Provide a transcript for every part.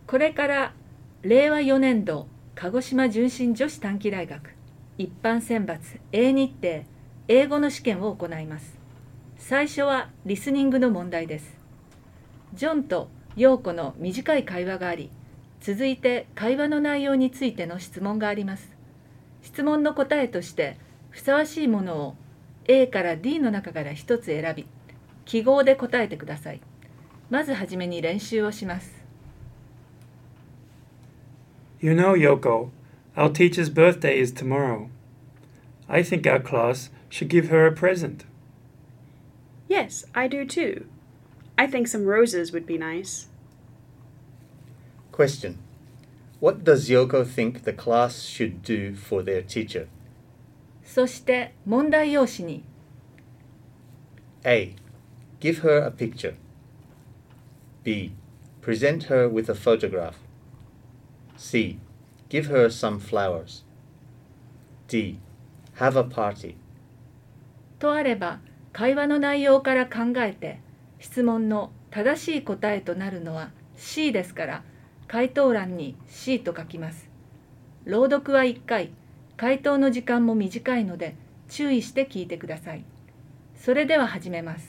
これから令和4年度鹿児島純真女子短期大学一般選抜 A 日程英語の試験を行います。最初はリスニングの問題です。ジョンとヨーコの短い会話があり、続いて会話の内容についての質問があります。質問の答えとしてふさわしいものを A から D の中から一つ選び、記号で答えてください。まずはじめに練習をします。 You know, Yoko, our teacher's birthday is tomorrow. I think our class should give her a present. Yes, I do too. I think some roses would be nice. Question. What does Yoko think the class should do for their teacher? そして問題用紙に A. Give her a picture. B. Present her with a photograph. C. Give her some flowers. D. Have a party. とあれば、会話の内容から考えて、質問の正しい答えとなるのは C ですから、回答欄に C と書きます。朗読は1回、回答の時間も短いので、注意して聞いてください。それでは始めます。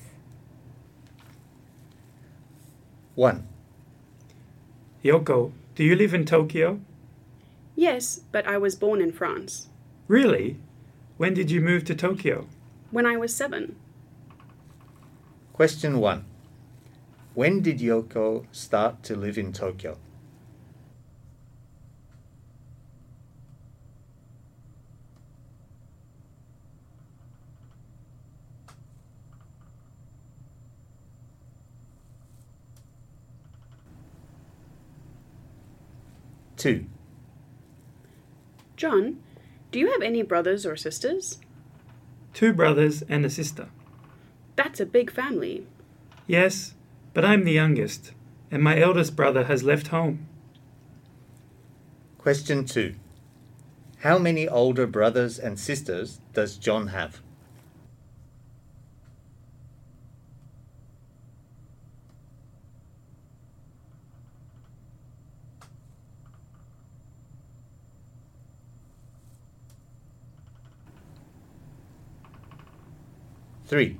1. Yoko, do you live in Tokyo? Yes, but I was born in France. Really? When did you move to Tokyo? When I was 7. Question 1. When did Yoko start to live in Tokyo? Two. John, do you have any brothers or sisters? 2 brothers and a sister. That's a big family. Yes, but I'm the youngest, and my eldest brother has left home. Question 2. How many older brothers and sisters does John have? Three.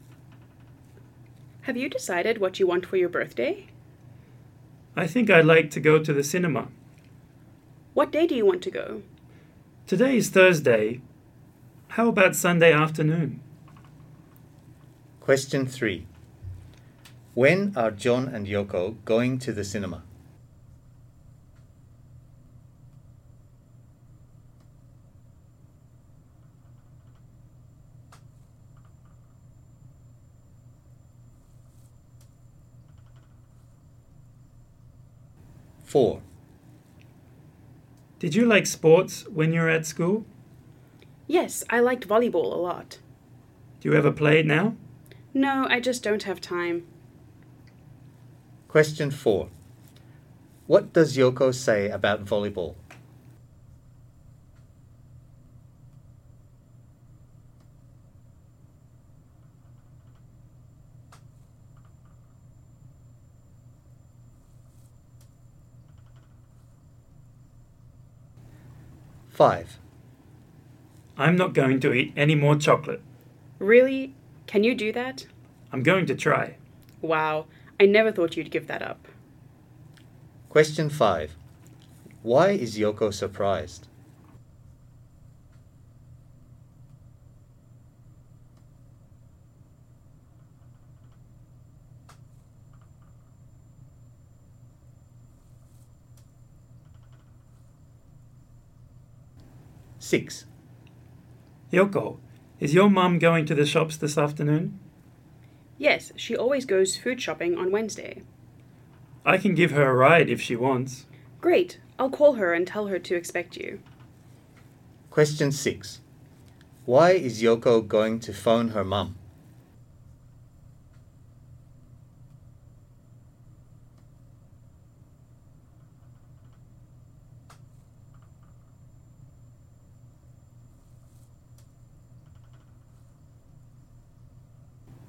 Have you decided what you want for your birthday? I think I'd like to go to the cinema. What day do you want to go? Today is Thursday. How about Sunday afternoon? Question 3. When are John and Yoko going to the cinema? Four. Did you like sports when you were at school? Yes, I liked volleyball a lot. Do you ever play it now? No, I just don't have time. Question 4. What does Yoko say about volleyball? Five. I'm not going to eat any more chocolate. Really? Can you do that? I'm going to try. Wow, I never thought you'd give that up. Question 5. Why is Yoko surprised? Six. Yoko, is your mum going to the shops this afternoon? Yes, she always goes food shopping on Wednesday. I can give her a ride if she wants. Great, I'll call her and tell her to expect you. Question 6. Why is Yoko going to phone her mum?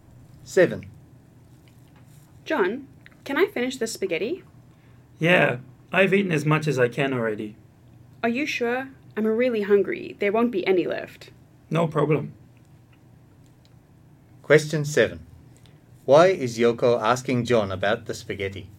Seven. John, can I finish the spaghetti? Yeah, I've eaten as much as I can already. Are you sure? I'm really hungry. There won't be any left. No problem. Question 7. Why is Yoko asking John about the spaghetti?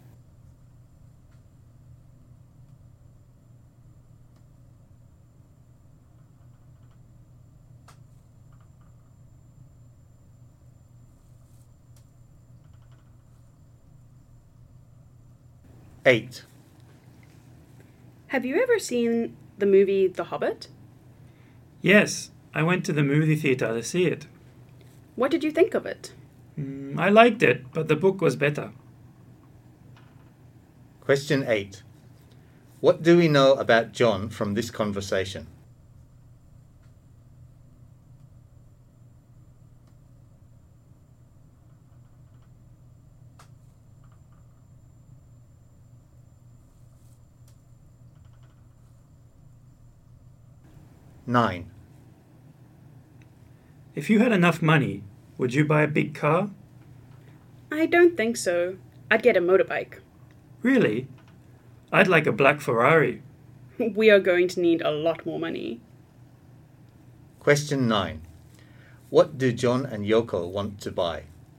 Eight. Have you ever seen the movie The Hobbit? Yes, I went to the movie theatre to see it. What did you think of it? I liked it, but the book was better. Question 8. What do we know about John from this conversation? Nine. If you had enough money, would you buy a big car? I don't think so. I'd get a motorbike. Really? I'd like a black Ferrari. We are going to need a lot more money. Question 9. What do John and Yoko want to buy?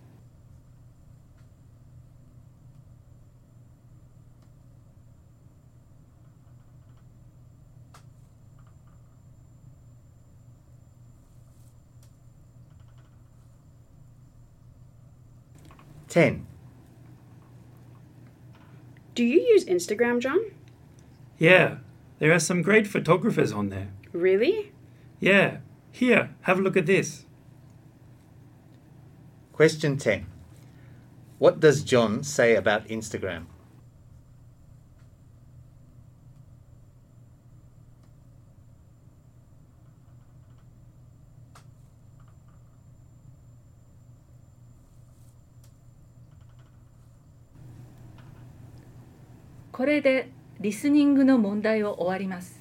Ten. Do you use Instagram, John? Yeah, there are some great photographers on there. Really? Yeah, here, have a look at this. Question 10. What does John say about Instagram? これでリスニングの問題を終わります。